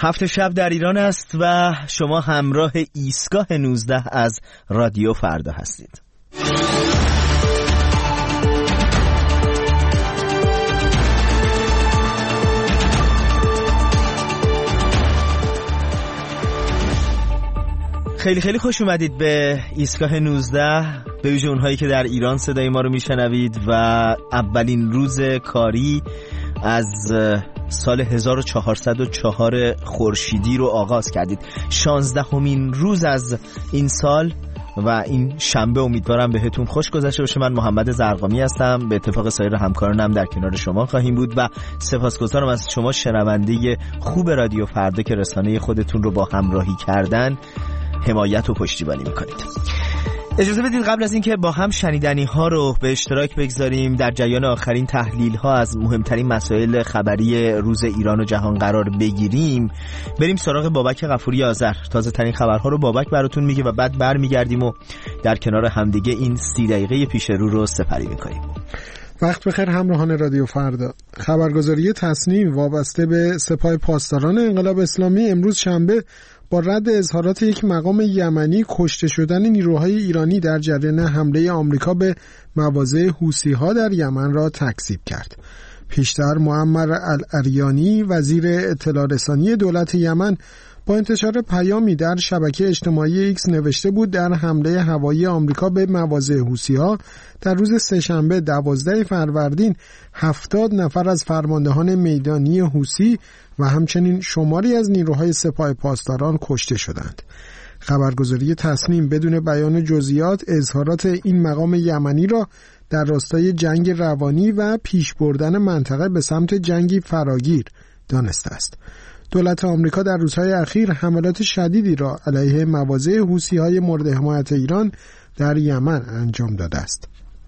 هفت شب در ایران است و شما همراه ایستگاه 19 از رادیو فردا هستید. خیلی خیلی خوش اومدید به ایستگاه 19، به ویژه اونهایی که در ایران صدای ما رو میشنوید و اولین روز کاری از سال 1404 خورشیدی رو آغاز کردید. 16مین روز از این سال و این شنبه امیدوارم بهتون خوش گذشته باشه. من محمد زرقامی هستم، به اتفاق سایر همکارانم در کنار شما خواهیم بود و سپاسگزارم از شما شنونده خوب رادیو فردا که رسانه خودتون رو با همراهی کردن حمایت و پشتیبانی میکنید. اجازه بدید قبل از اینکه با هم شنیدنی ها رو به اشتراک بگذاریم، در جریان آخرین تحلیل ها از مهمترین مسائل خبری روز ایران و جهان قرار بگیریم، بریم سراغ بابک غفوری آذر. تازه ترین خبرها رو بابک براتون میگه و بعد برمیگردیم و در کنار همدیگه این 30 دقیقه پیش رو رو سپری میکنیم. وقت بخیر همراهان رادیو فردا. خبرگزاری تصنیم وابسته به سپاه پاسداران انقلاب اسلامی امروز شنبه با رد اظهارات یک مقام یمنی کشته شدن نیروهای ایرانی در جریان حمله آمریکا به مواضع حوثی‌ها در یمن را تکذیب کرد. پیشتر معمر الاریانی وزیر اطلاع رسانی دولت یمن با انتشار پیامی در شبکه اجتماعی ایکس نوشته بود در حمله هوایی آمریکا به مواضع حوثی‌ها در روز سه‌شنبه 12 فروردین 70 نفر از فرماندهان میدانی حوثی و همچنین شماری از نیروهای سپاه پاسداران کشته شدند. خبرگزاری تصنیم بدون بیان جزئیات اظهارات این مقام یمنی را در راستای جنگ روانی و پیش بردن منطقه به سمت جنگی فراگیر دانسته است. دولت آمریکا در روزهای اخیر حملات شدیدی را علیه مواضع حوثی‌های مورد حمایت ایران در یمن انجام داده است.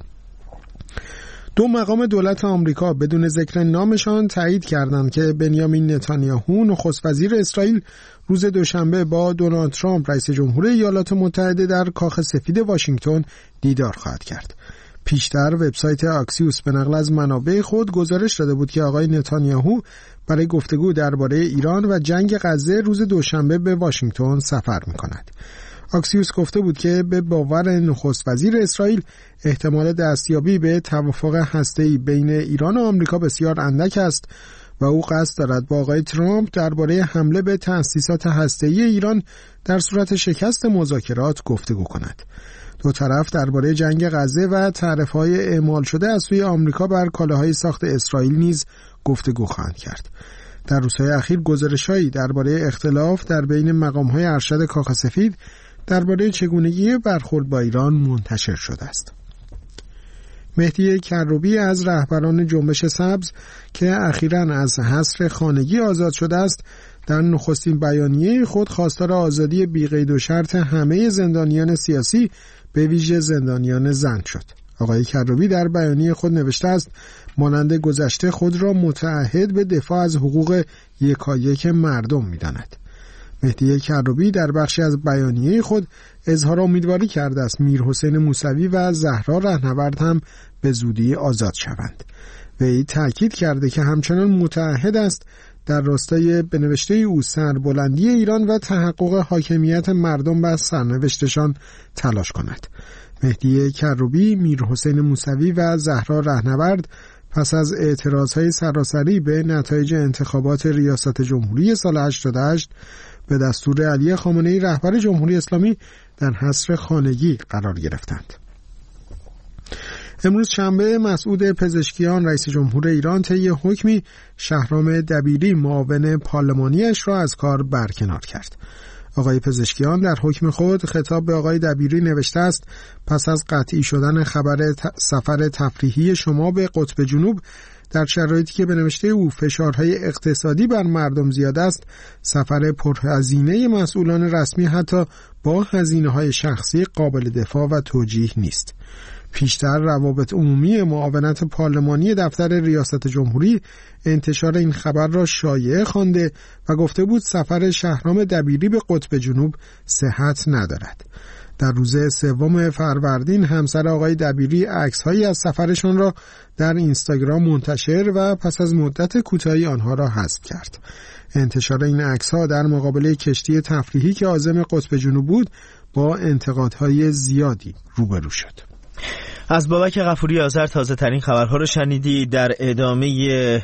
دو مقام دولت آمریکا بدون ذکر نامشان تایید کردند که بنیامین نتانیاهو نخست وزیر اسرائیل روز دوشنبه با دونالد ترامپ رئیس جمهور ایالات متحده در کاخ سفید واشنگتن دیدار خواهد کرد. پیشتر وبسایت آکسیوس به نقل از منابع خود گزارش داده بود که آقای نتانیاهو برای گفتگو درباره ایران و جنگ غزه روز دوشنبه به واشنگتن سفر می‌کند. آکسیوس گفته بود که به باور نخست وزیر اسرائیل احتمال دستیابی به توافق هسته‌ای بین ایران و آمریکا بسیار اندک است و او قصد دارد با آقای ترامپ درباره حمله به تأسیسات هسته‌ای ایران در صورت شکست مذاکرات گفتگو کند. دو طرف درباره جنگ غزه و تعرفه‌های اعمال شده از سوی آمریکا بر کالاهای ساخت اسرائیل نیز گفتگو خواهند کرد. در روزهای اخیر گزارش‌هایی درباره اختلاف در بین مقام‌های ارشد کاخ سفید درباره چگونگی برخورد با ایران منتشر شده است. مهدی کروبی از رهبران جنبش سبز که اخیراً از حصر خانگی آزاد شده است، در نخستین بیانیه خود خواستار آزادی بی‌قید و شرط همه زندانیان سیاسی به ویژه زندانیان زن شد. آقای کروبی در بیانیه خود نوشته است مانند گذشته خود را متعهد به دفاع از حقوق یکایک مردم می‌داند. مهدی کروبی در بخشی از بیانیه خود اظهار امیدواری کرده است میرحسین موسوی و زهرا رهنورد هم به زودی آزاد شوند. وی تأکید کرده که همچنان متعهد است در راستای به نوشته او سربلندی ایران و تحقق حاکمیت مردم بر سرنوشتشان تلاش کند. مهدی کروبی، میرحسین موسوی و زهرا رهنورد پس از اعتراضهای سراسری به نتایج انتخابات ریاست جمهوری سال 88 به دستور علی خامنه‌ای رهبر جمهوری اسلامی در حصر خانگی قرار گرفتند. امروز شنبه مسعود پزشکیان رئیس جمهور ایران طی حکمی شهرام دبیری معاون پارلمانیش را از کار برکنار کرد. آقای پزشکیان در حکم خود خطاب به آقای دبیری نوشته است پس از قطعی شدن خبر سفر تفریحی شما به قطب جنوب در شرایطی که به نوشته او فشارهای اقتصادی بر مردم زیاد است، سفر پرهزینه مسئولان رسمی حتی با هزینه‌های شخصی قابل دفاع و توجیه نیست. پیشتر روابط عمومی معاونت پارلمانی دفتر ریاست جمهوری انتشار این خبر را شایعه خوانده و گفته بود سفر شهرام دبیری به قطب جنوب صحت ندارد. در روز 3 فروردین همسر آقای دبیری عکس‌هایی از سفرشان را در اینستاگرام منتشر و پس از مدت کوتاهی آنها را حذف کرد. انتشار این عکس‌ها در مقابل کشتی تفریحی که عازم قطب جنوب بود با انتقادهای زیادی روبرو شد. از بابک غفوری آذر تازه ترین خبرها رو شنیدی. در ادامه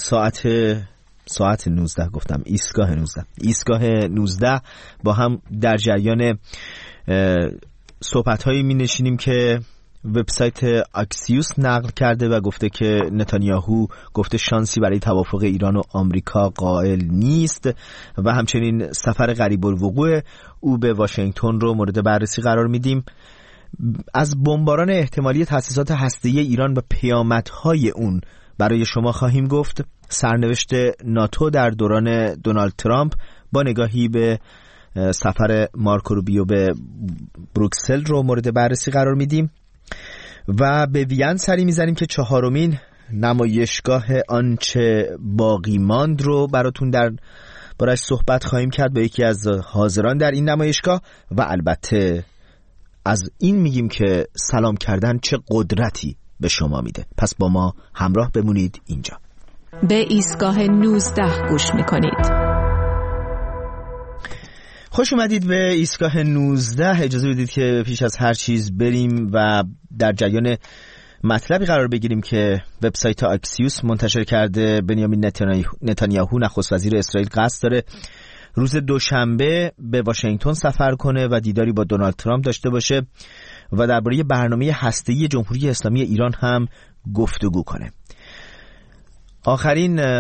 ساعت 19 گفتم ایستگاه 19 با هم در جریان صحبت‌هایی می‌نشینیم که وبسایت اکسیوس نقل کرده و گفته که نتانیاهو گفته شانسی برای توافق ایران و آمریکا قائل نیست و همچنین سفر قریب الوقوع او به واشنگتن رو مورد بررسی قرار میدیم. از بمباران احتمالی تأسیسات هسته‌ای ایران و پیامدهای اون برای شما خواهیم گفت. سرنوشت ناتو در دوران دونالد ترامپ با نگاهی به سفر مارکو روبیو به بروکسل رو مورد بررسی قرار میدیم و به وین سری میزنیم که 4مین نمایشگاه آنچه باقی ماند رو براتون در بارش صحبت خواهیم کرد با یکی از حاضران در این نمایشگاه و البته از این میگیم که سلام کردن چه قدرتی به شما میده. پس با ما همراه بمونید. اینجا به ایستگاه 19 گوش میکنید. خوش اومدید به ایستگاه 19. اجازه بدید که پیش از هر چیز بریم و در جریان مطلبی قرار بگیریم که وبسایت اکسیوس منتشر کرده. بنیامین نتانیاهو نخست وزیر اسرائیل قصد داره روز دوشنبه به واشنگتن سفر کنه و دیداری با دونالد ترامپ داشته باشه و درباره برنامه هسته‌ای جمهوری اسلامی ایران هم گفتگو کنه. آخرین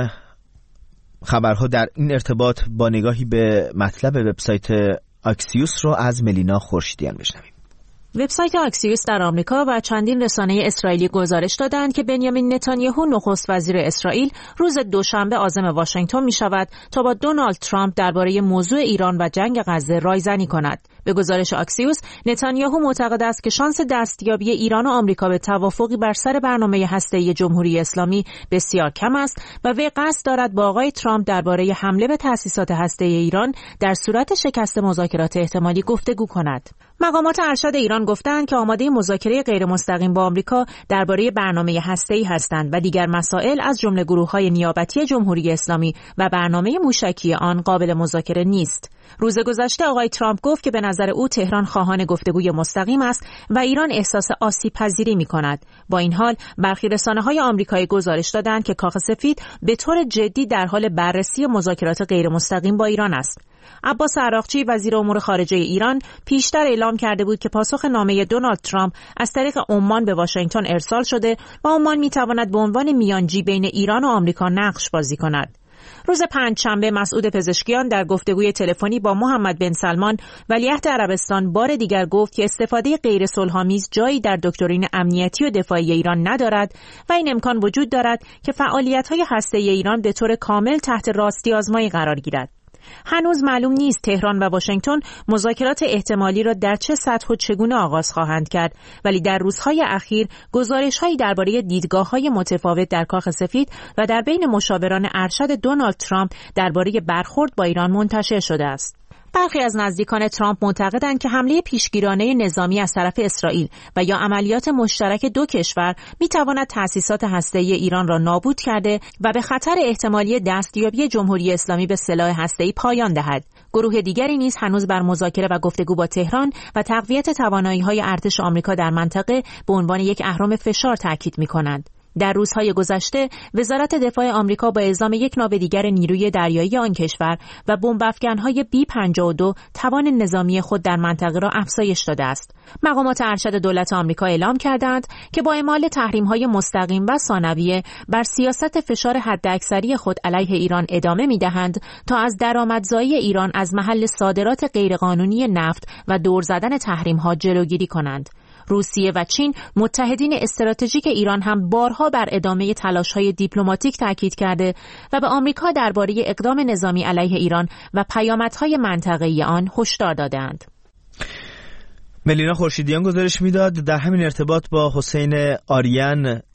خبرها در این ارتباط با نگاهی به مطلب وبسایت اکسیوس رو از ملینا خورشیدیان بشنویم. وبسایت اکسیوس در آمریکا و چندین رسانه اسرائیلی گزارش دادند که بنیامین نتانیاهو نخست وزیر اسرائیل روز دوشنبه عازم واشنگتن می شود تا با دونالد ترامپ درباره موضوع ایران و جنگ غزه رایزنی کند. به گزارش اکسیوس، نتانیاهو معتقد است که شانس دستیابی ایران و آمریکا به توافقی بر سر برنامه هسته‌ای جمهوری اسلامی بسیار کم است و وی قصد دارد با آقای ترامپ درباره حمله به تأسیسات هسته‌ای ایران در صورت شکست مذاکرات احتمالی گفتگو کند. مقامات ارشد ایران گفتند که آماده مذاکره غیر مستقیم با آمریکا درباره برنامه هسته‌ای هستند و دیگر مسائل از جمله گروه‌های نیابتی جمهوری اسلامی و برنامه موشکی آن قابل مذاکره نیست. روز گذشته آقای ترامپ گفت که به نظر او تهران خواهان گفتگوی مستقیم است و ایران احساس آسیب‌پذیری می‌کند. با این حال برخی رسانه‌های آمریکایی گزارش دادند که کاخ سفید به طور جدی در حال بررسی مذاکرات غیر مستقیم با ایران است. عباس عراقچی وزیر امور خارجه ایران پیشتر اعلام کرده بود که پاسخ نامه دونالد ترامپ از طریق عمان به واشنگتن ارسال شده و عمان می‌تواند به عنوان میانجی بین ایران و آمریکا نقش بازی کند. روز پنجشنبه مسعود پزشکیان در گفتگوی تلفنی با محمد بن سلمان ولیعهد عربستان بار دیگر گفت که استفاده غیر صلح‌آمیز جایی در دکترین امنیتی و دفاعی ایران ندارد و این امکان وجود دارد که فعالیت‌های هسته‌ای ایران به طور کامل تحت راستی آزمایی قرار گیرد. هنوز معلوم نیست تهران و واشنگتن مذاکرات احتمالی را در چه سطح و چگونه آغاز خواهند کرد، ولی در روزهای اخیر گزارش‌هایی درباره دیدگاه‌های متفاوت در کاخ سفید و در بین مشاوران ارشد دونالد ترامپ درباره برخورد با ایران منتشر شده است. برخی از نزدیکان ترامپ معتقدند که حمله پیشگیرانه نظامی از طرف اسرائیل و یا عملیات مشترک دو کشور می‌تواند تأسیسات هسته‌ای ایران را نابود کرده و به خطر احتمالی دستیابی جمهوری اسلامی به سلاح هسته‌ای پایان دهد. گروه دیگری نیز هنوز بر مذاکره و گفتگو با تهران و تقویت توانایی‌های ارتش آمریکا در منطقه به عنوان یک اهرم فشار تاکید می‌کنند. در روزهای گذشته وزارت دفاع آمریکا با اعزام یک ناو دیگر نیروی دریایی آن کشور و بمب‌افکن‌های B-52 توان نظامی خود در منطقه را افزایش داده است. مقامات ارشد دولت آمریکا اعلام کردند که با اعمال تحریم‌های مستقیم و ثانویه بر سیاست فشار حداکثری خود علیه ایران ادامه می‌دهند تا از درآمدزایی ایران از محل صادرات غیرقانونی نفت و دور زدن تحریم‌ها جلوگیری کنند. روسیه و چین متحدین استراتژیک ایران هم بارها بر ادامه تلاش‌های دیپلماتیک تاکید کرده و به آمریکا درباره اقدام نظامی علیه ایران و پیامدهای منطقه‌ای آن هشدار دادند. ملینا خورشیدیان گزارش میداد. در همین ارتباط با حسین آریان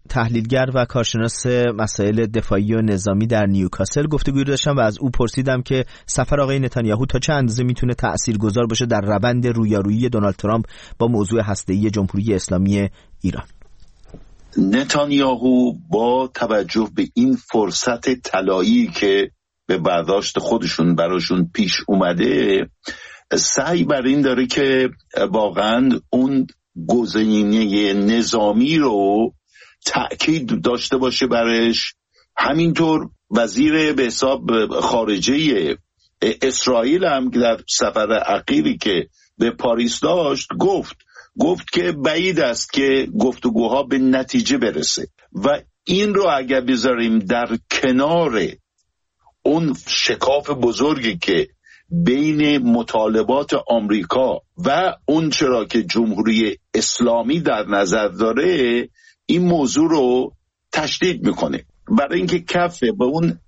تحلیلگر و کارشناس مسائل دفاعی و نظامی در نیوکاسل گفتگوی داشتم و از او پرسیدم که سفر آقای نتانیاهو تا چه اندازه میتونه تاثیرگذار باشه در روند رویارویی دونالد ترامپ با موضوع هسته‌ای جمهوری اسلامی ایران. نتانیاهو با توجه به این فرصت طلایی که به برداشت خودشون براشون پیش اومده سعی بر این داره که واقعا اون گزینه نظامی رو تأکید داشته باشه برش. همینطور وزیر به حساب خارجه اسرائیل هم در سفر اخیری که به پاریس داشت گفت که بعید است که گفتگوها به نتیجه برسه و این رو اگر بذاریم در کنار اون شکاف بزرگی که بین مطالبات آمریکا و اون چرا که جمهوری اسلامی در نظر داره این موضوع رو تشدید میکنه برای اینکه کفه به اون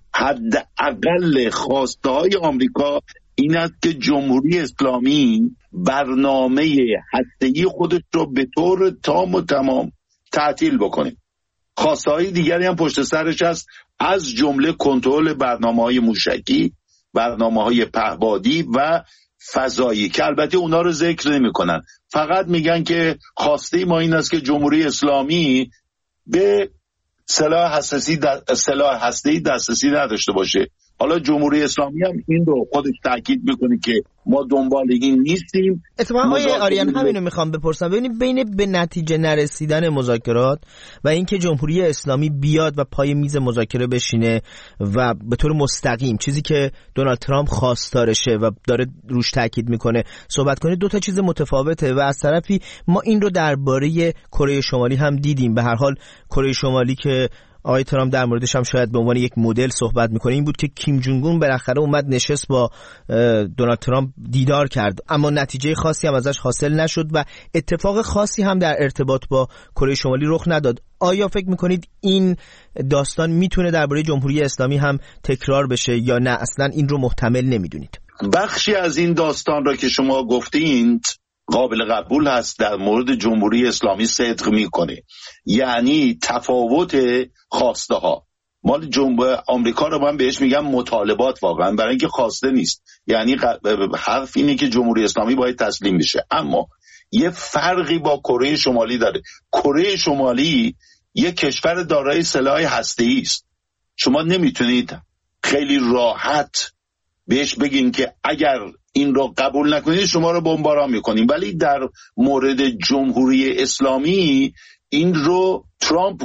حداقل خواسته های آمریکا این است که جمهوری اسلامی برنامه هسته‌ای خودش رو به طور تام و تمام تعطیل بکنه. خواسته های دیگری هم پشت سرش هست از جمله کنترل برنامه‌های موشکی، برنامه‌های پهپادی و فضایی که البته اونا رو ذکر نمی‌کنن، فقط میگن که خواسته ما این است که جمهوری اسلامی به سلاح هسته‌ای دسترسی نداشته باشه. حالا جمهوری اسلامی هم این رو خودش تاکید میکنه که ما دنبال این نیستیم. اتفاقا آقای آریان همینو میخوام بپرسم، ببینید بین به نتیجه نرسیدن مذاکرات و اینکه جمهوری اسلامی بیاد و پای میز مذاکره بشینه و به طور مستقیم چیزی که دونالد ترامپ خواستارشه و داره روش تاکید میکنه صحبت کنه، دو تا چیز متفاوته و از طرفی ما این رو درباره کره شمالی هم دیدیم. به هر حال کره شمالی که آقای ترامپ در موردش هم شاید به عنوان یک مدل صحبت میکنه این بود که کیم جونگ اون بالاخره اومد نشست با دونالد ترامپ دیدار کرد، اما نتیجه خاصی هم ازش حاصل نشد و اتفاق خاصی هم در ارتباط با کره شمالی رخ نداد. آیا فکر میکنید این داستان میتونه درباره جمهوری اسلامی هم تکرار بشه یا نه اصلا این رو محتمل نمیدونید؟ بخشی از این داستان را که شما گفتید قابل قبول هست، در مورد جمهوری اسلامی صدق میکنه، یعنی تفاوت خواسته ها. مال آمریکا رو من بهش میگم مطالبات واقعا، برای اینکه خواسته نیست، یعنی حرف اینه که جمهوری اسلامی باید تسلیم بشه. اما یه فرقی با کره شمالی داره. کره شمالی یه کشور دارای سلاح هسته‌ای است. شما نمیتونید خیلی راحت بهش بگین که اگر این رو قبول نکنید شما رو بمباران میکنیم، ولی در مورد جمهوری اسلامی این رو ترامپ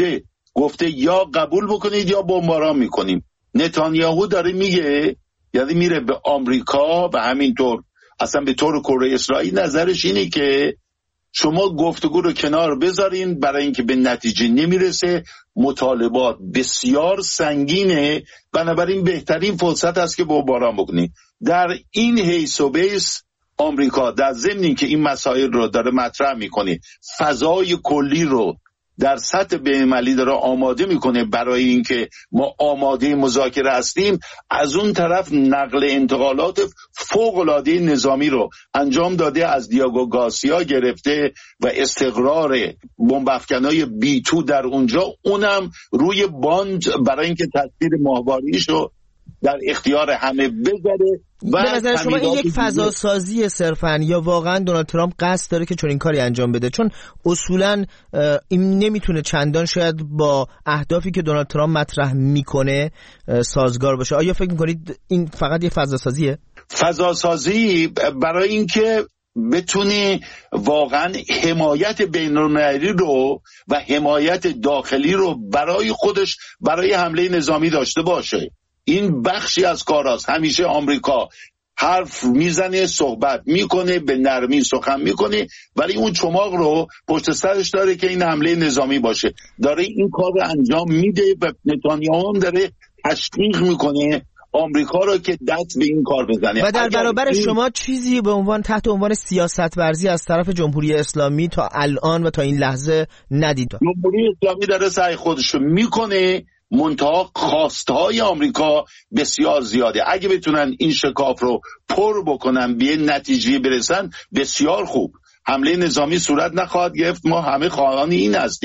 گفته یا قبول بکنید یا بمباران میکنیم. نتانیاهو داره میگه، یعنی میره به آمریکا و همینطور اصلا به طور کره اسرائیل نظرش اینه که شما گفتگو رو کنار بذارین برای اینکه به نتیجه نمیرسه، مطالبات بسیار سنگینه، بنابراین بهترین فرصت است که بمباران بکنید. در این حیث و بیس آمریکا در ضمن که این مسائل رو داره مطرح میکنه، فضای کلی رو در سطح بین‌المللی داره آماده میکنه برای اینکه ما آماده مذاکره هستیم، از اون طرف نقل انتقالات فوق‌العاده نظامی رو انجام داده، از دیاگو گارسیا گرفته و استقرار بمب افکنای B2 در اونجا، اونم روی باند برای اینکه تصویر ماهواریش رو در اختیار همه بذاره. به نظر شما این یک فضا سازی صرفاً یا واقعاً دونالد ترامپ قصد داره که چون این کاری انجام بده؟ چون اصولاً این نمیتونه چندان شاید با اهدافی که دونالد ترامپ مطرح میکنه سازگار باشه. آیا فکر میکنید این فقط یه فضا سازیه؟ فضا سازی برای اینکه بتونه واقعاً حمایت بین‌المللی رو و حمایت داخلی رو برای خودش برای حمله نظامی داشته باشه. این بخشی از کاراست. همیشه آمریکا حرف میزنه، صحبت میکنه، به نرمی سخن میکنه، ولی اون چماق رو پشت سرش داره که این حمله نظامی باشه. داره این کار رو انجام میده و نتانیاهو هم داره تشویق میکنه آمریکا رو که دست به این کار بزنه. و در برابر شما چیزی به عنوان تحت عنوان سیاست ورزی از طرف جمهوری اسلامی تا الان و تا این لحظه ندید؟ جمهوری اسلامی داره سعی خودش رو میکنه، منتها خواستهای آمریکا بسیار زیاده. اگه بتونن این شکاف رو پر بکنن به نتیجه برسن بسیار خوب. حمله نظامی صورت نخواهد گرفت، ما همه خواهان این هستیم،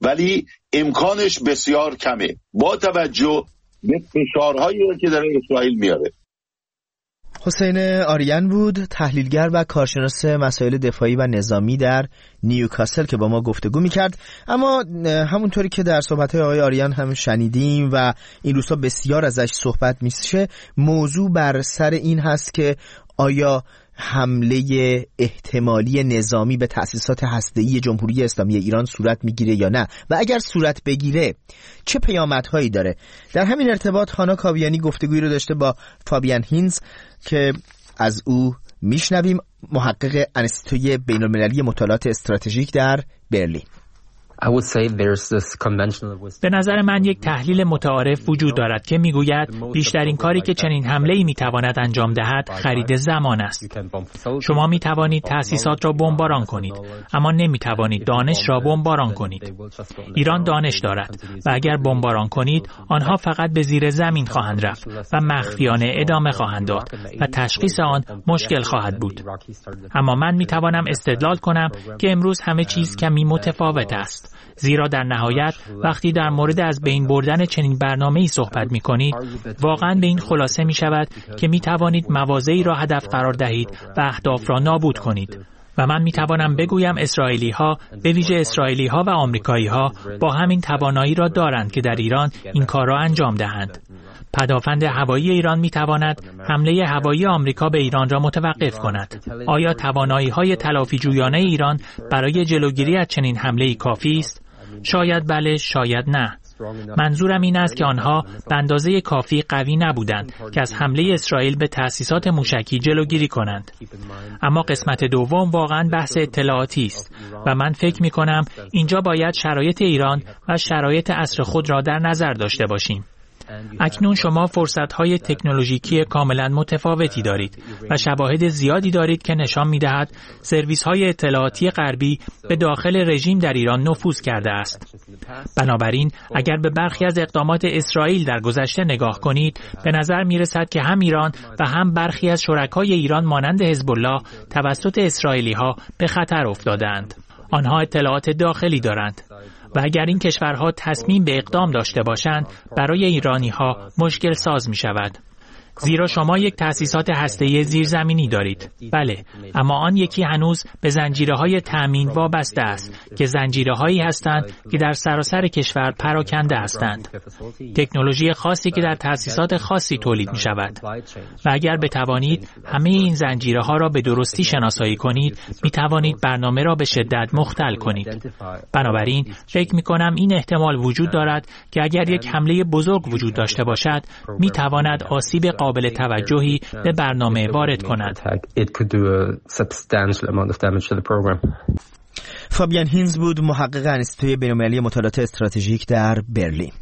ولی امکانش بسیار کمه با توجه به فشارهایی که در اسرائیل میاره. حسین آریان بود، تحلیلگر و کارشناس مسائل دفاعی و نظامی در نیوکاسل که با ما گفتگو میکرد. اما همونطوری که در صحبت‌های آقای آریان هم شنیدیم و این روزها بسیار ازش صحبت میشه، موضوع بر سر این هست که آیا حمله احتمالی نظامی به تأسیسات هسته‌ای جمهوری اسلامی ایران صورت میگیره یا نه، و اگر صورت بگیره چه پیامدهایی داره. در همین ارتباط هانا کاویانی گفتگویی رو داشته با فابیان هینز که از او میشنویم، محقق انستیتوی بین‌المللی مطالعات استراتژیک در برلین. به نظر من یک تحلیل متعارف وجود دارد که میگوید بیشترین کاری که چنین حمله‌ای میتواند انجام دهد خرید زمان است. شما میتوانید تأسیسات را بمباران کنید، اما نمیتوانید دانش را بمباران کنید. ایران دانش دارد و اگر بمباران کنید آنها فقط به زیر زمین خواهند رفت و مخفیانه ادامه خواهند داد و تشخیص آن مشکل خواهد بود. اما من میتوانم استدلال کنم که امروز همه چیز کمی متفاوت است، زیرا در نهایت وقتی در مورد از بین بردن چنین برنامه‌ای صحبت می‌کنید، واقعاً به این خلاصه می‌شود که می‌توانید مواضعی را هدف قرار دهید و اهداف را نابود کنید. و من می‌توانم بگویم اسرائیلی‌ها، به ویژه اسرائیلی‌ها و آمریکایی‌ها، با همین توانایی را دارند که در ایران این کار را انجام دهند. پدافند هوایی ایران می‌تواند حمله هوایی آمریکا به ایران را متوقف کند. آیا توانایی‌های تلافی‌جویانه ایران برای جلوگیری از چنین حمله‌ای کافی است؟ شاید بله، شاید نه. منظورم این است که آنها به اندازه کافی قوی نبودند که از حمله اسرائیل به تأسیسات موشکی جلوگیری کنند. اما قسمت دوم واقعاً بحث اطلاعاتی است و من فکر می‌کنم اینجا باید شرایط ایران و شرایط عصر خود را در نظر داشته باشیم. اکنون شما فرصت‌های تکنولوژیکی کاملاً متفاوتی دارید و شواهد زیادی دارید که نشان می‌دهد سرویس‌های اطلاعاتی غربی به داخل رژیم در ایران نفوذ کرده است. بنابراین اگر به برخی از اقدامات اسرائیل در گذشته نگاه کنید، به نظر می‌رسد که هم ایران و هم برخی از شرکای ایران مانند حزب الله توسط اسرائیلی‌ها به خطر افتادند. آنها اطلاعات داخلی دارند و اگر این کشورها تصمیم به اقدام داشته باشند، برای ایرانی‌ها مشکل ساز می شود. زیرا شما یک تأسیسات هسته‌ای زیرزمینی دارید. بله، اما آن یکی هنوز به زنجیره‌های تأمین وابسته است که زنجیره‌هایی هستند که در سراسر کشور پراکنده هستند. تکنولوژی خاصی که در تأسیسات خاصی تولید می‌شود. و اگر بتوانید همه این زنجیره‌ها را به درستی شناسایی کنید، می‌توانید برنامه را به شدت مختل کنید. بنابراین فکر می‌کنم این احتمال وجود دارد که اگر یک حمله بزرگ وجود داشته باشد، می‌تواند آسیب قابل توجهی به برنامه وارد کند. فابیان هینز بود، محقق انستیتوی بین‌المللی مطالعات استراتژیک در برلین.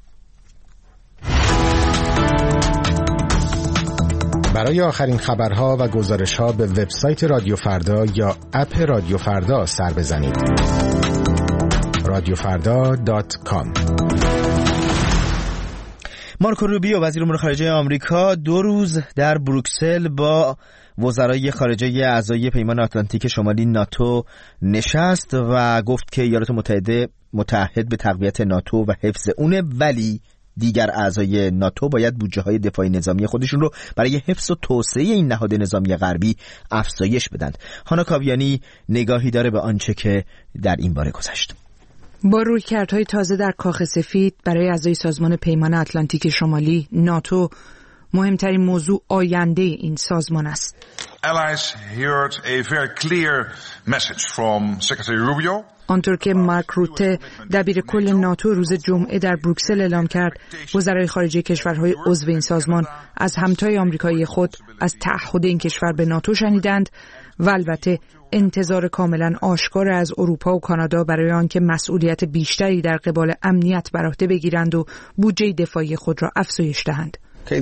برای آخرین خبرها و گزارش‌ها به وبسایت رادیو فردا یا اپ رادیو فردا سر بزنید. radiofarda.com. مارکو روبیو وزیر امور خارجه آمریکا 2 روز در بروکسل با وزرای خارجه اعضای پیمان آتلانتیک شمالی ناتو نشست و گفت که ایالات متحده متعهد به تقویت ناتو و حفظ اونه، ولی دیگر اعضای ناتو باید بودجه‌های دفاعی نظامی خودشون رو برای حفظ و توسعه این نهاد نظامی غربی افزایش بدن. هانا کاویانی نگاهی داره به آنچه که در این باره گذشت. با رویکردهای تازه در کاخ سفید برای اعضای سازمان پیمان آتلانتیک شمالی ناتو، مهمترین موضوع آینده این سازمان است. آنطور که مارک روته دبیر کل ناتو روز جمعه در بروکسل اعلام کرد، وزرای خارجه کشورهای عضو این سازمان از همتای آمریکایی خود از تعهد این کشور به ناتو شنیدند و البته انتظار کاملا آشکار از اروپا و کانادا برای آنکه مسئولیت بیشتری در قبال امنیت بر عهده بگیرند و بودجه دفاعی خود را افزایش دهند.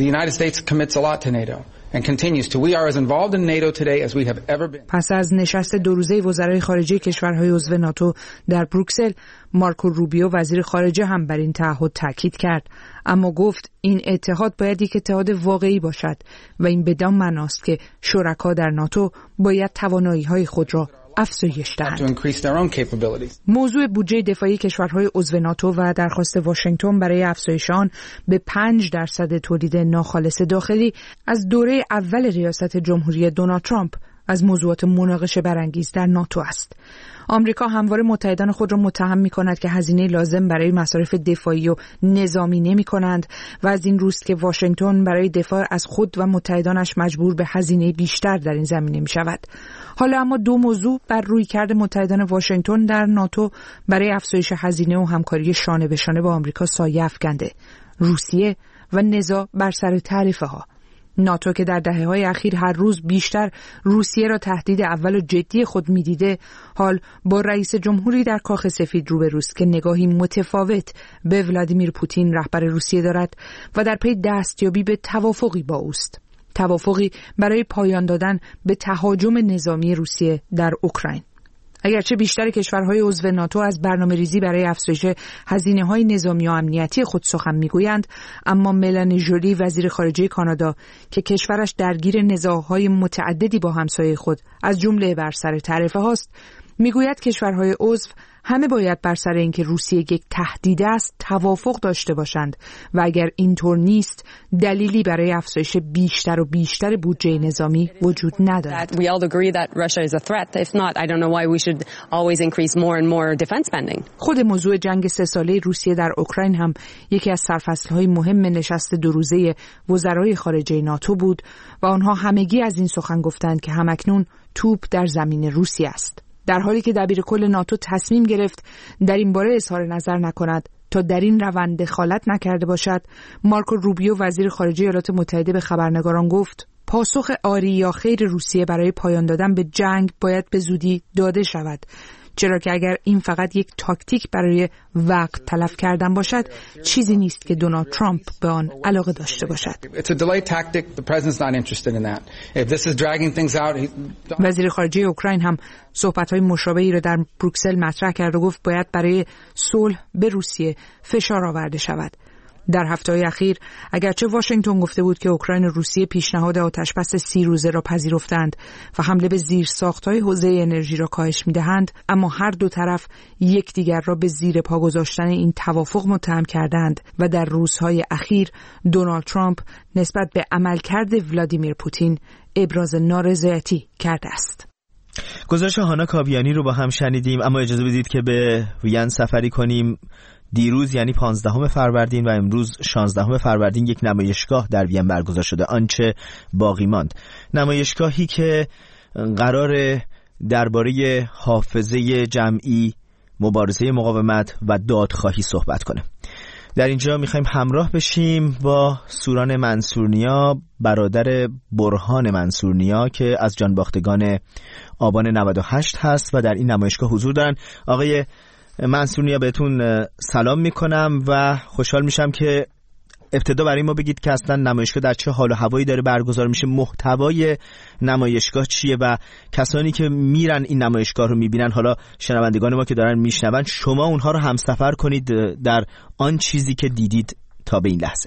پس از نشست 2 روزه وزرای خارجه کشورهای عضو ناتو در بروکسل، مارکو روبیو وزیر خارجه هم بر این تعهد تاکید کرد، اما گفت این اتحاد باید یک اتحاد واقعی باشد و این بدان معناست که شرکا در ناتو باید توانایی‌های خود را افزایش دهند. موضوع بودجه دفاعی کشورهای عضو ناتو و درخواست واشنگتن برای افزایش آن به 5% تولید ناخالص داخلی از دوره اول ریاست جمهوری دونالد ترامپ از موضوعات مناقشه برانگیز در ناتو است. آمریکا همواره متحدان خود را متهم می‌کند که هزینه لازم برای مصارف دفاعی و نظامی نمی‌کنند و از این روست که واشنگتن برای دفاع از خود و متحدانش مجبور به هزینه بیشتر در این زمینه می‌شود. حالا اما دو موضوع بر رویکرد متحدان واشنگتن در ناتو برای افزایش هزینه و همکاری شانه به شانه با آمریکا سایه افکنده: روسیه و نزاع بر سر تعرفه‌ها. ناتو که در دهه‌های اخیر هر روز بیشتر روسیه را تهدید اول و جدی خود می‌دیده، حال با رئیس جمهوری در کاخ سفید روبروست که نگاهی متفاوت به ولادیمیر پوتین رهبر روسیه دارد و در پی دستیابی به توافقی با اوست. توافقی برای پایان دادن به تهاجم نظامی روسیه در اوکراین. اگرچه بیشتر کشورهای عضو ناتو از برنامه‌ریزی برای افزایش هزینه‌های نظامی و امنیتی خود سخن می‌گویند، اما ملانی ژولی وزیر خارجه کانادا که کشورش درگیر نزاع‌های متعددی با همسایه خود از جمله بر سر تعرفه هاست، می‌گوید کشورهای عضو همه باید بر سر اینکه روسیه یک تهدید است توافق داشته باشند و اگر اینطور نیست دلیلی برای افزایش بیشتر و بیشتر بودجه نظامی وجود ندارد. خود موضوع جنگ 3 ساله روسیه در اوکراین هم یکی از سرفصل‌های مهم نشست 2 روزه وزرای خارجه ناتو بود و آنها همگی از این سخن گفتند که همکنون توپ در زمین روسیه است. در حالی که دبیرکل ناتو تصمیم گرفت در این باره اظهار نظر نکند تا در این روند دخالت نکرده باشد، مارکو روبیو وزیر خارجه ایالات متحده به خبرنگاران گفت پاسخ آری یا خیر روسیه برای پایان دادن به جنگ باید به زودی داده شود، چرا که اگر این فقط یک تاکتیک برای وقت تلف کردن باشد، چیزی نیست که دونالد ترامپ به آن علاقه داشته باشد. وزیر خارجه اوکراین هم صحبت‌های مشابهی را در بروکسل مطرح کرد و گفت باید برای صلح به روسیه فشار آورده شود. در هفته‌های اخیر اگرچه واشنگتن گفته بود که اوکراین و روسیه پیشنهاد آتشبس 30 روزه را پذیرفتند و حمله به زیرساخت‌های حوزه انرژی را کاهش می‌دهند، اما هر دو طرف یکدیگر را به زیر پا گذاشتن این توافق متهم کردند و در روزهای اخیر دونالد ترامپ نسبت به عملکرد ولادیمیر پوتین ابراز نارضایتی کرده است. گزارش هانا کاویانی رو با هم شنیدیم، اما اجازه بدید که به وین سفری کنیم. دیروز یعنی 15 فروردین و امروز 16 فروردین یک نمایشگاه در وین برگزار شده، آنچه باقی ماند. نمایشگاهی که قرار درباره حافظه جمعی، مبارزه مقاومت و دادخواهی صحبت کنه. در اینجا میخوایم همراه بشیم با سوران منصورنیا، برادر برهان منصورنیا که از جانباختگان آبان 98 هست و در این نمایشگاه حضور دارن. آقای منصورنیا بهتون سلام میکنم و خوشحال میشم که ابتدا برای ما بگید که اصلا نمایشگاه در چه حال و هوایی داره برگزار میشه، محتوای نمایشگاه چیه و کسانی که میرن این نمایشگاه رو میبینن، حالا شنوندگان ما که دارن میشنون، شما اونها رو همسفر کنید در آن چیزی که دیدید تا به این لحظه.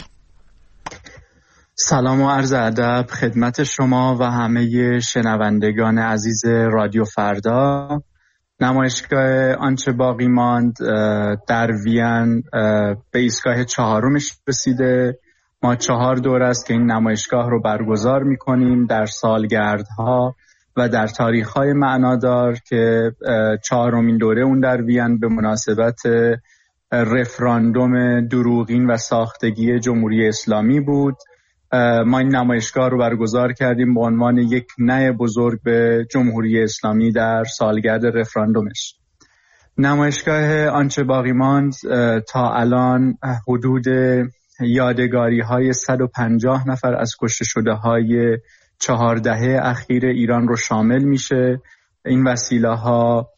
سلام و عرض ادب خدمت شما و همه شنوندگان عزیز رادیو فردا. نمایشگاه آنچه باقی ماند در وین به ایستگاه 4 رسیده. ما 4 دور است که این نمایشگاه رو برگزار می‌کنیم در سالگردها و در تاریخ‌های معنادار که 4مین دوره اون در وین به مناسبت رفراندوم دروغین و ساختگی جمهوری اسلامی بود. ما این نمایشگاه رو برگزار کردیم به عنوان یک نه بزرگ به جمهوری اسلامی در سالگرد رفراندومش. نمایشگاه آنچه باقی ماند تا الان حدود یادگاری های 150 نفر از کشته شده های 4 دهه اخیر ایران رو شامل میشه. این وسیله ها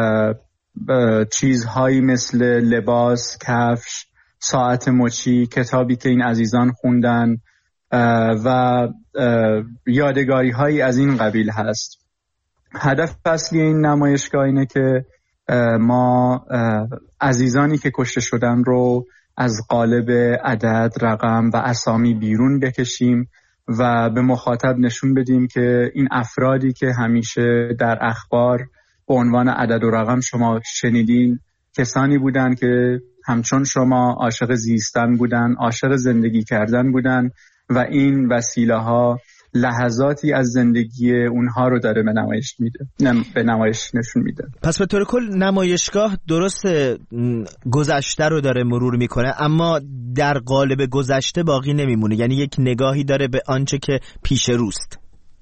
چیزهایی مثل لباس، کفش، ساعت مچی، کتابی که این عزیزان خوندن و یادگاری هایی از این قبیل هست. هدف اصلی این نمایشگاه اینه که ما عزیزانی که کشته شدن رو از قالب عدد، رقم و اسامی بیرون بکشیم و به مخاطب نشون بدیم که این افرادی که همیشه در اخبار به عنوان عدد و رقم شما شنیدین کسانی بودن که همچون شما عاشق زیستن بودن، عاشق زندگی کردن بودن و این وسیله ها لحظاتی از زندگی اونها رو داره به نمایش نشون میده. پس به طور کل نمایشگاه درست گذشته رو داره مرور میکنه اما در قالب گذشته باقی نمیمونه، یعنی یک نگاهی داره به آنچه که پیش روست.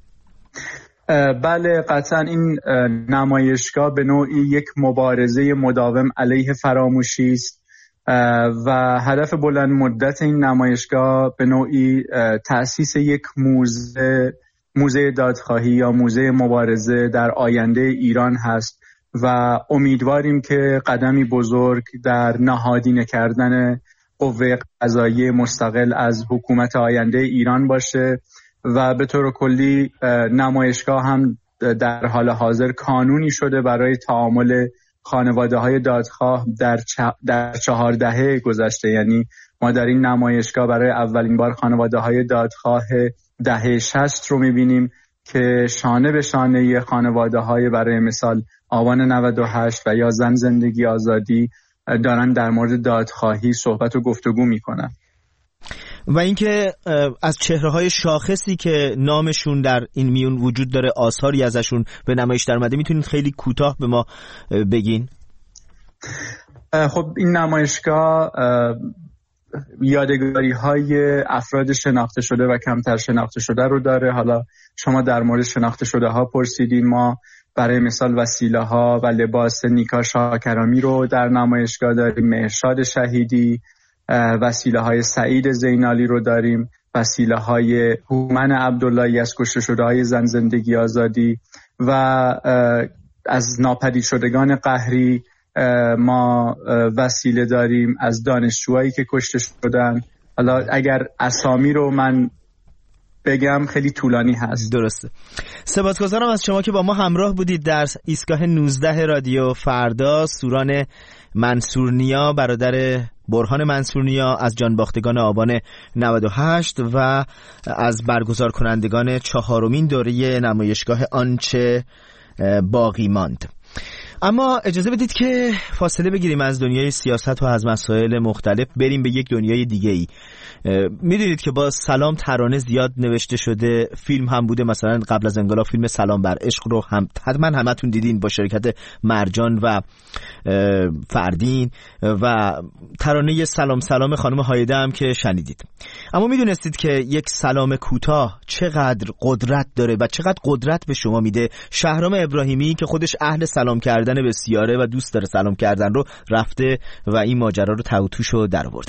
بله قطعا این نمایشگاه به نوعی یک مبارزه مداوم علیه فراموشی است و هدف بلند مدت این نمایشگاه به نوعی تأسیس یک موزه دادخواهی یا موزه مبارزه در آینده ایران هست و امیدواریم که قدمی بزرگ در نهادینه کردن قوه قضاییه مستقل از حکومت آینده ایران باشه و به طور کلی نمایشگاه هم در حال حاضر قانونی شده برای تعامل خانواده‌های دادخواه در 4 دهه گذشته. یعنی ما در این نمایشگاه برای اولین بار خانواده‌های دادخواه دهه 60 رو می‌بینیم که شانه به شانه خانواده‌های برای مثال آبان 98 و یا زن زندگی آزادی دارن در مورد دادخواهی صحبت و گفتگو می‌کنن. و اینکه از چهره‌های شاخصی که نامشون در این میون وجود داره آثاری ازشون به نمایش در اومده، میتونید خیلی کوتاه به ما بگین؟ خب این نمایشگاه یادگاری‌های افراد شناخته شده و کمتر شناخته شده رو داره. حالا شما در مورد شناخته شده ها پرسیدین، ما برای مثال وسیله ها و لباس نیکا شاکرامی رو در نمایشگاه داریم، مهرشاد شهیدی، وسیله های سعید زینالی رو داریم، وسیله های هومن عبداللهی از کشته شده های زن زندگی آزادی و از ناپدید شدگان قهری ما وسیله داریم، از دانشجوهایی که کشته شدن. حالا اگر اسامی رو من بگم خیلی طولانی هست. درسته. سپاسگزارم از شما که با ما همراه بودید در ایستگاه 19 رادیو فردا. سوران منصورنیا برادر برهان منصورنیا از جانباختگان آبان 98 و از برگزار کنندگان 4مین دوره نمایشگاه آنچه باقی ماند. اما اجازه بدید که فاصله بگیریم از دنیای سیاست و از مسائل مختلف، بریم به یک دنیای دیگه‌ای. میدونید که با سلام ترانه زیاد نوشته شده، فیلم هم بوده، مثلا قبل از انقلاب فیلم سلام بر عشق رو هم حتما همتون دیدین با شرکت مرجان و فردین و ترانه سلام سلام خانم هایده هم که شنیدید. اما میدونستید که یک سلام کوتاه چقدر قدرت داره و چقدر قدرت به شما میده؟ شهرام ابراهیمی که خودش اهل سلام کردن بسیاره و دوست داره سلام کردن رو، رفته و این ماجرا رو توتوشو در آورده.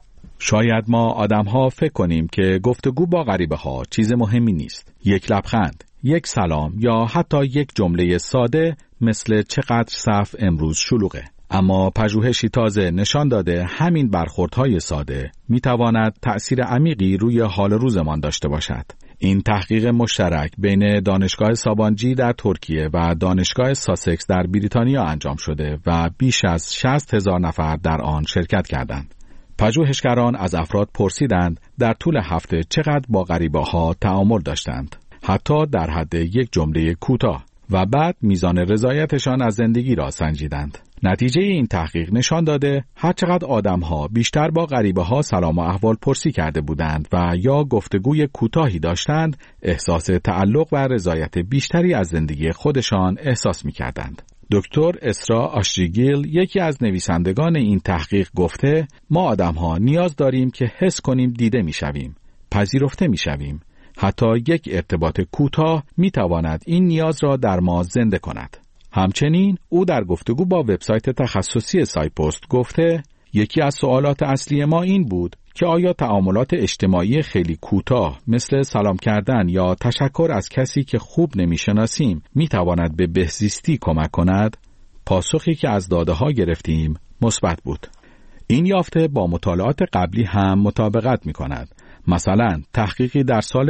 شاید ما آدم‌ها فکر کنیم که گفتگو با غریبه‌ها چیز مهمی نیست. یک لبخند، یک سلام یا حتی یک جمله ساده مثل چقدر صف امروز شلوغه. اما پژوهشی تازه نشان داده همین برخوردهای ساده میتواند تأثیر عمیقی روی حال روزمان داشته باشد. این تحقیق مشترک بین دانشگاه سابانجی در ترکیه و دانشگاه ساسکس در بریتانیا انجام شده و بیش از 60,000 نفر در آن شرکت کردند. پژوهشگران از افراد پرسیدند در طول هفته چقدر با غریبه‌ها تعامل داشتند، حتی در حد یک جمله کوتاه، و بعد میزان رضایتشان از زندگی را سنجیدند. نتیجه این تحقیق نشان داده هرچقدر آدم‌ها بیشتر با غریبه‌ها سلام و احوال پرسی کرده بودند و یا گفتگوی کوتاهی داشتند، احساس تعلق و رضایت بیشتری از زندگی خودشان احساس می‌کردند. دکتر اسرا آشریگیل، یکی از نویسندگان این تحقیق، گفته ما آدم‌ها نیاز داریم که حس کنیم دیده می‌شویم، پذیرفته می‌شویم. حتی یک ارتباط کوتاه می‌تواند این نیاز را در ما زنده کند. همچنین او در گفتگو با وبسایت تخصصی سایپوست گفته یکی از سوالات اصلی ما این بود که آیا تعاملات اجتماعی خیلی کوتاه مثل سلام کردن یا تشکر از کسی که خوب نمی‌شناسیم می‌تواند به بهزیستی کمک کند؟ پاسخی که از داده‌ها گرفتیم مثبت بود. این یافته با مطالعات قبلی هم مطابقت می‌کند. مثلا تحقیقی در سال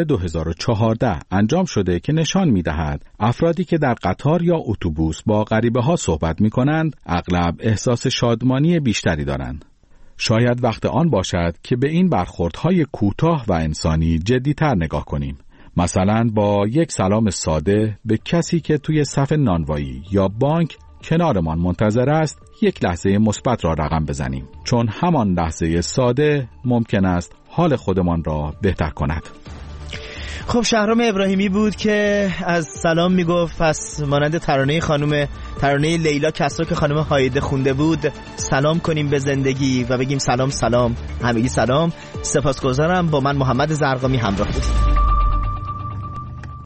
2014 انجام شده که نشان می‌دهد افرادی که در قطار یا اتوبوس با غریبه‌ها صحبت می‌کنند اغلب احساس شادمانی بیشتری دارند. شاید وقت آن باشد که به این برخوردهای کوتاه و انسانی جدی‌تر نگاه کنیم. مثلا با یک سلام ساده به کسی که توی صف نانوایی یا بانک کنارمان منتظر است یک لحظه مثبت را رقم بزنیم، چون همان لحظه ساده ممکن است حال خودمان را بهتر کند. خب شهرام ابراهیمی بود که از سلام میگفت، پس مانند ترانه لیلا کسرا که خانم هایده خونده بود سلام کنیم به زندگی و بگیم سلام سلام، همگی سلام. سپاسگزارم. با من محمد زرقامی همراه بود.